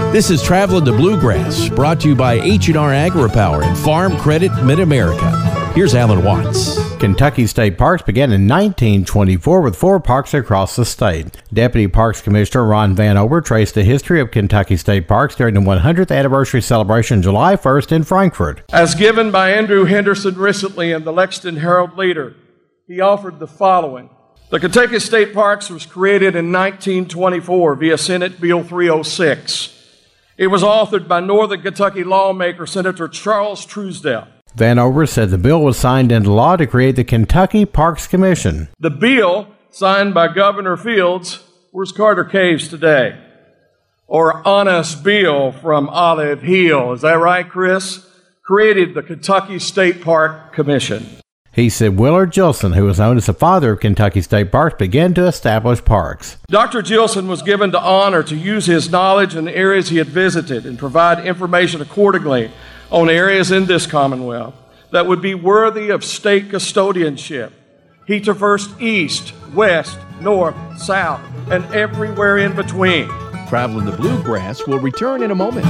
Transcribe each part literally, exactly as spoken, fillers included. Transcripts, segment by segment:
This is Traveling the Bluegrass, brought to you by H and R AgriPower and Farm Credit Mid-America. Here's Alan Watts. Kentucky state parks began in nineteen twenty-four with four parks across the state. Deputy Parks Commissioner Ron Vanover traced the history of Kentucky state parks during the one hundredth anniversary celebration July first in Frankfort. As given by Andrew Henderson recently in the Lexington Herald Leader, he offered the following. The Kentucky State Parks was created in nineteen twenty-four via Senate Bill three oh six. It was authored by Northern Kentucky lawmaker Senator Charles Truesdell. Vanover said the bill was signed into law to create the Kentucky Parks Commission. The bill, signed by Governor Fields, where's Carter Caves today? Or Honest Bill from Olive Hill, is that right, Chris? Created the Kentucky State Park Commission. He said Willard Gilson, who was known as the father of Kentucky State Parks, began to establish parks. Doctor Gilson was given the honor to use his knowledge in the areas he had visited and provide information accordingly on areas in this Commonwealth that would be worthy of state custodianship. He traversed east, west, north, south, and everywhere in between. Traveling the Bluegrass will return in a moment.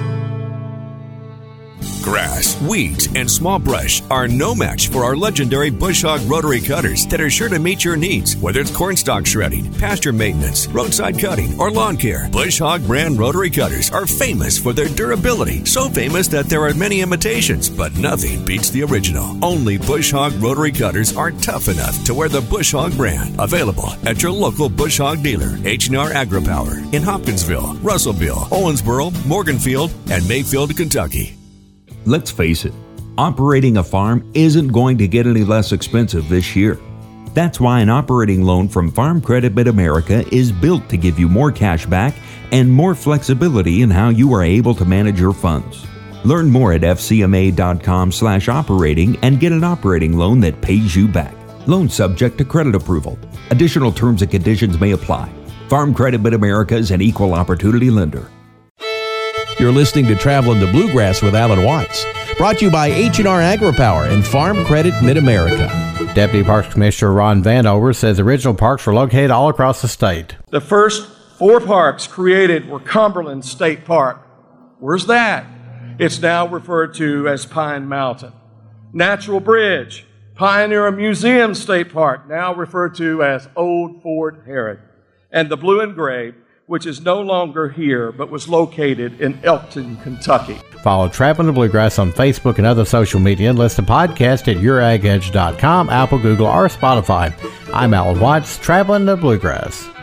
Grass, weeds, and small brush are no match for our legendary Bush Hog rotary cutters that are sure to meet your needs. Whether it's cornstalk shredding, pasture maintenance, roadside cutting, or lawn care, Bush Hog brand rotary cutters are famous for their durability. So famous that there are many imitations, but nothing beats the original. Only Bush Hog rotary cutters are tough enough to wear the Bush Hog brand. Available at your local Bush Hog dealer, H and R AgriPower, in Hopkinsville, Russellville, Owensboro, Morganfield, and Mayfield, Kentucky. Let's face it, operating a farm isn't going to get any less expensive this year. That's why an operating loan from Farm Credit Mid-America is built to give you more cash back and more flexibility in how you are able to manage your funds. Learn more at f c m a dot com slash operating and get an operating loan that pays you back. Loan subject to credit approval. Additional terms and conditions may apply. Farm Credit Mid-America is an equal opportunity lender. You're listening to Traveling the Bluegrass with Alan Watts, brought to you by H and R AgriPower and Farm Credit Mid-America. Deputy Parks Commissioner Ron Vanover says original parks were located all across the state. The first four parks created were Cumberland State Park. Where's that? It's now referred to as Pine Mountain. Natural Bridge, Pioneer Museum State Park, now referred to as Old Fort Herod. And the Blue and Gray, which is no longer here, but was located in Elkton, Kentucky. Follow Traveling the Bluegrass on Facebook and other social media and listen to podcasts at your ag edge dot com, Apple, Google, or Spotify. I'm Alan Watts, Traveling the Bluegrass.